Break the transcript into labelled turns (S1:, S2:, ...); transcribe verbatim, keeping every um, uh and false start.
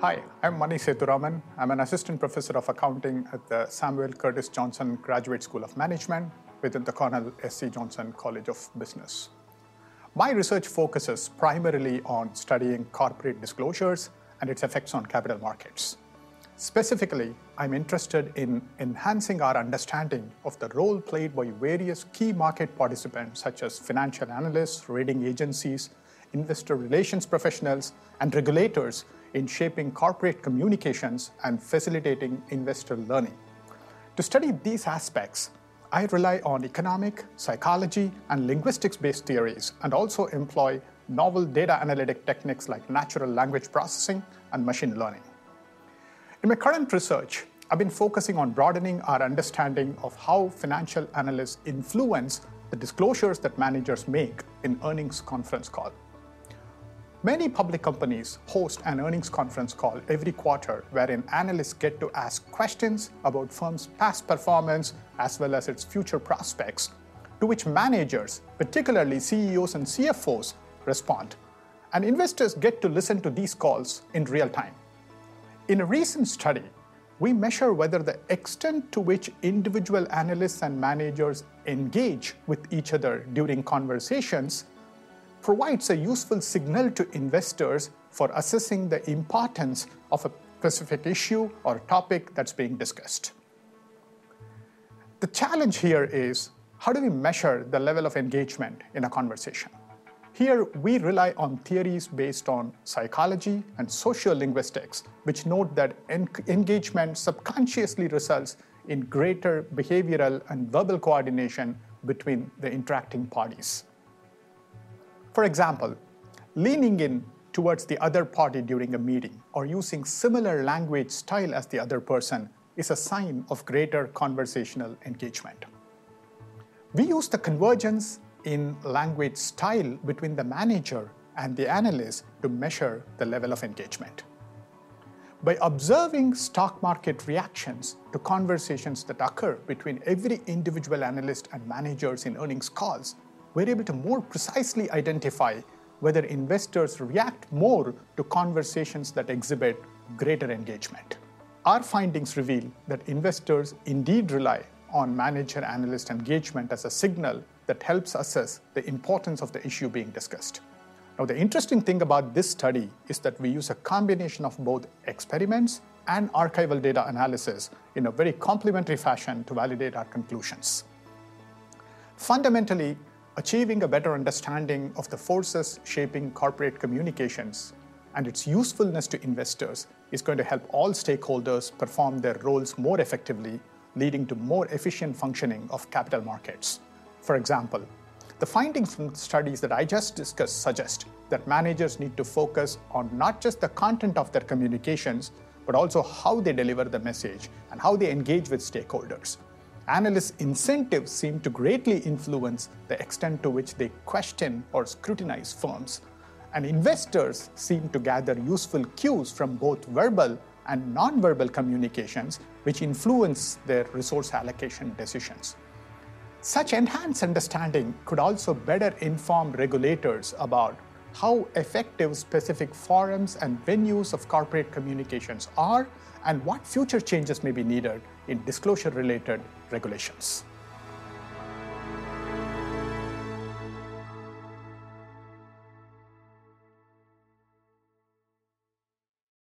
S1: Hi, I'm Mani Sethuraman. I'm an assistant professor of accounting at the Samuel Curtis Johnson Graduate School of Management within the Cornell S C Johnson College of Business. My research focuses primarily on studying corporate disclosures and its effects on capital markets. Specifically, I'm interested in enhancing our understanding of the role played by various key market participants such as financial analysts, rating agencies, investor relations professionals, and regulators in shaping corporate communications and facilitating investor learning. To study these aspects, I rely on economic, psychology, and linguistics-based theories, and also employ novel data analytic techniques like natural language processing and machine learning. In my current research, I've been focusing on broadening our understanding of how financial analysts influence the disclosures that managers make in earnings conference call. Many public companies host an earnings conference call every quarter wherein analysts get to ask questions about firms' past performance as well as its future prospects, to which managers, particularly C E Os and C F Os, respond. And investors get to listen to these calls in real time. In a recent study, we measure whether the extent to which individual analysts and managers engage with each other during conversations provides a useful signal to investors for assessing the importance of a specific issue or topic that's being discussed. The challenge here is, how do we measure the level of engagement in a conversation? Here, we rely on theories based on psychology and sociolinguistics, which note that en- engagement subconsciously results in greater behavioral and verbal coordination between the interacting parties. For example, leaning in towards the other party during a meeting or using similar language style as the other person is a sign of greater conversational engagement. We use the convergence in language style between the manager and the analyst to measure the level of engagement. By observing stock market reactions to conversations that occur between every individual analyst and managers in earnings calls, we're able to more precisely identify whether investors react more to conversations that exhibit greater engagement. Our findings reveal that investors indeed rely on manager-analyst engagement as a signal that helps assess the importance of the issue being discussed. Now, the interesting thing about this study is that we use a combination of both experiments and archival data analysis in a very complementary fashion to validate our conclusions. Fundamentally, achieving a better understanding of the forces shaping corporate communications and its usefulness to investors is going to help all stakeholders perform their roles more effectively, leading to more efficient functioning of capital markets. For example, the findings from studies that I just discussed suggest that managers need to focus on not just the content of their communications, but also how they deliver the message and how they engage with stakeholders. Analysts' incentives seem to greatly influence the extent to which they question or scrutinize firms, and investors seem to gather useful cues from both verbal and non-verbal communications, which influence their resource allocation decisions. Such enhanced understanding could also better inform regulators about how effective specific forums and venues of corporate communications are and what future changes may be needed in disclosure-related regulations.